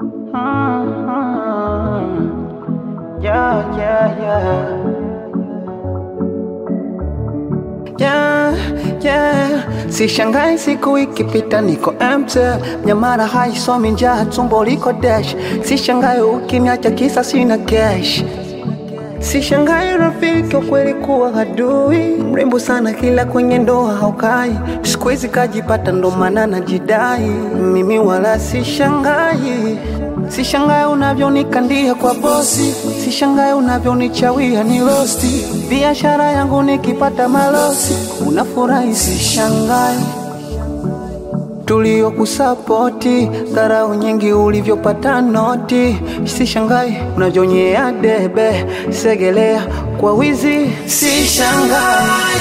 Yeah, yeah, yeah. Yeah, yeah. Sishangai siku ikipita niko empty. Nyamara haisomi njaa tumbo liko dash. Sishangai ukiniacha kisa sina cash. Sishangai rafiki kweli kuwa adui. Mrembo sana kila kwenye ndoa haukai. Siku hizi kajipata ndo maana najidai. Mimi wala sishangai. Sishangai unavyonikandia kwa bosi. Sishangai unavyonichawia ni rosti. Biashara yangu nikipata malosi unafurahi. Sishangai tulio kusapoti dharau nyingi ulivyopata noti. Sishangai unavyonyea debe segelea kwa wizi. Sishangai,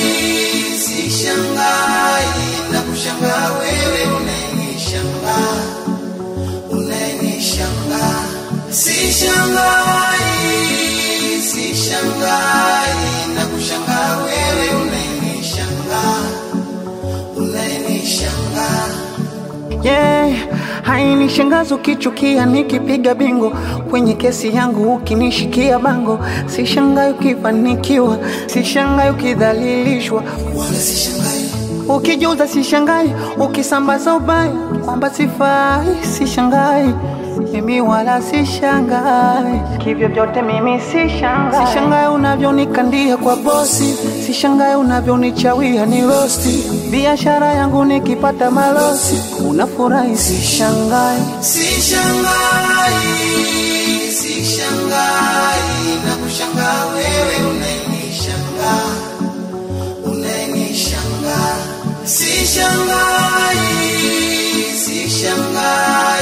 sishangai na kushangaa wewe unanishangaa, unanishangaa. Sishangai, sishangai na kushangaa wewe unanishangaa, unanishangaa. Yeah, hainishangazi ukichukia nikipiga bingo kwenye kesi yangu ukinishikia bango. Sishangai ukifanikiwa, sishangai ukidhalilishwa, wala sishangai ukijuza. Sishangai ukisambaza ubaya kwamba sifai. Sishangai mimi wala sishangai, kivyo vyote mimi sishangai. Sishangai unavyonikandia kwa bosi. Sishangai unavyonichawia ni rosti. Biashara yangu nikipata malosi unafurahi. Sishangai, sishangai, sishangai na kushangaa wewe unanishangaa, unanishangaa. Sishangai, sishangai